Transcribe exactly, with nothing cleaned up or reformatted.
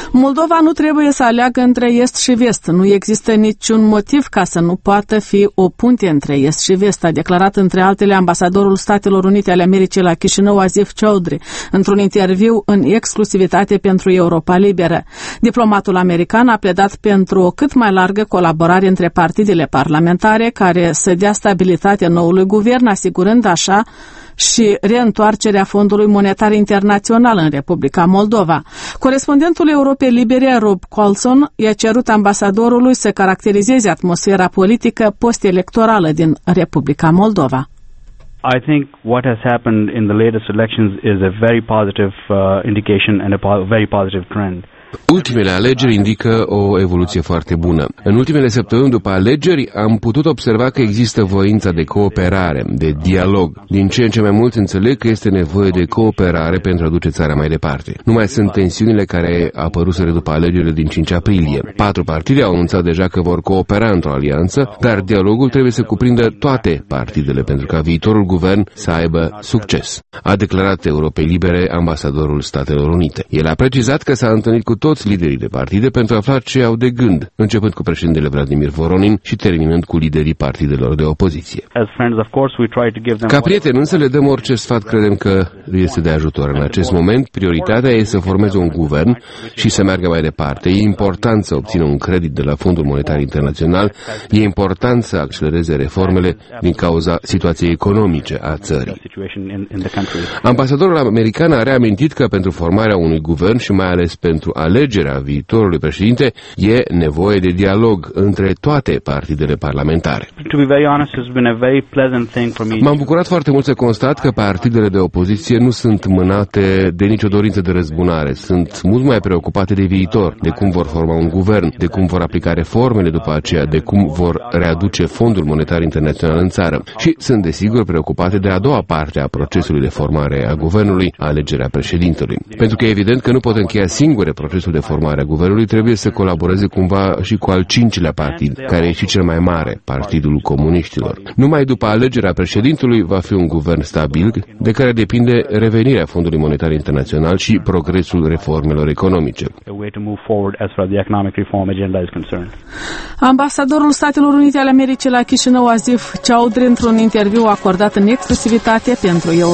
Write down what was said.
Moldova nu trebuie să aleagă între est și vest. Nu există niciun motiv ca să nu poată fi o punte între est și vest, a declarat între altele ambasadorul Statelor Unite ale Americii la Chișinău, Asif Chowdhury, într-un interviu în exclusivitate pentru Europa Liberă. Diplomatul american a pledat pentru o cât mai largă colaborare între partidele parlamentare care să dea stabilitate noului guvern, asigurând așa și reîntoarcerea Fondului Monetar Internațional în Republica Moldova. Corespondentul Europei Libere, Rob Colson, i-a cerut ambasadorului să caracterizeze atmosfera politică post-electorală din Republica Moldova. I think what has happened in the latest elections is a very positive uh, indication and a po- very positive trend. Ultimele alegeri indică o evoluție foarte bună. În ultimele săptămâni după alegeri am putut observa că există voința de cooperare, de dialog. Din ce în ce mai mult înțeleg că este nevoie de cooperare pentru a duce țara mai departe. Nu mai sunt tensiunile care apăruseră după alegerile din cinci aprilie. Patru partide au anunțat deja că vor coopera într-o alianță, dar dialogul trebuie să cuprindă toate partidele pentru ca viitorul guvern să aibă succes, a declarat Europei Libere ambasadorul Statelor Unite. El a precizat că s-a întâlnit cu toți liderii de partide pentru a afla ce au de gând, începând cu președintele Vladimir Voronin și terminând cu liderii partidelor de opoziție. Ca prieteni însă le dăm orice sfat credem că este de ajutor. În acest moment, prioritatea este să formeze un guvern și să meargă mai departe. E important să obțină un credit de la Fondul Monetar Internațional, e important să accelereze reformele din cauza situației economice a țării. Ambasadorul american a reamintit că pentru formarea unui guvern și mai ales pentru alegerea viitorului președinte e nevoie de dialog între toate partidele parlamentare. M-am bucurat foarte mult să constat că partidele de opoziție nu sunt mânate de nicio dorință de răzbunare. Sunt mult mai preocupate de viitor, de cum vor forma un guvern, de cum vor aplica reformele după aceea, de cum vor readuce Fondul Monetar Internațional în țară. Și sunt desigur preocupate de a doua parte a procesului de formare a guvernului, alegerea președintelui. Pentru că e evident că nu pot încheia singure procesul de formare a guvernului, trebuie să colaboreze cumva și cu al cincilea partid, care e și cel mai mare, Partidul Comuniștilor. Numai după alegerea președintelui va fi un guvern stabil, de care depinde revenirea Fondului Monetar Internațional și progresul reformelor economice. Ambasadorul Statelor Unite ale Americii la Chișinău, Asif Chowdhury, într-un interviu acordat în exclusivitate pentru Europa